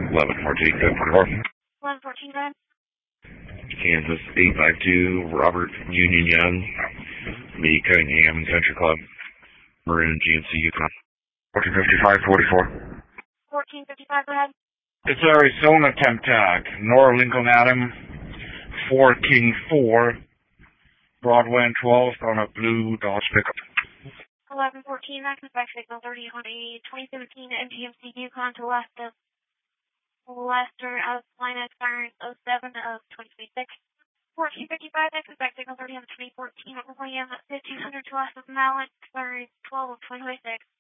1114, 1044. 1114, go ahead. Kansas 852, Robert Union Young, the Cunningham Country Club, Maroon GMC Yukon. 1455, 44. 1455, go ahead. It's Arizona Temtac, Nora Lincoln Adam, 4 King 4, Broadway and 12th on a blue Dodge pickup. 1114, that comes back signal 30 on a 2017 MGMC Yukon to Lester of line expiring 07 of 2026. 1455, that comes back signal 30 on the 2014 William 1500 to Lester of Mallet expiring 12 of 2026.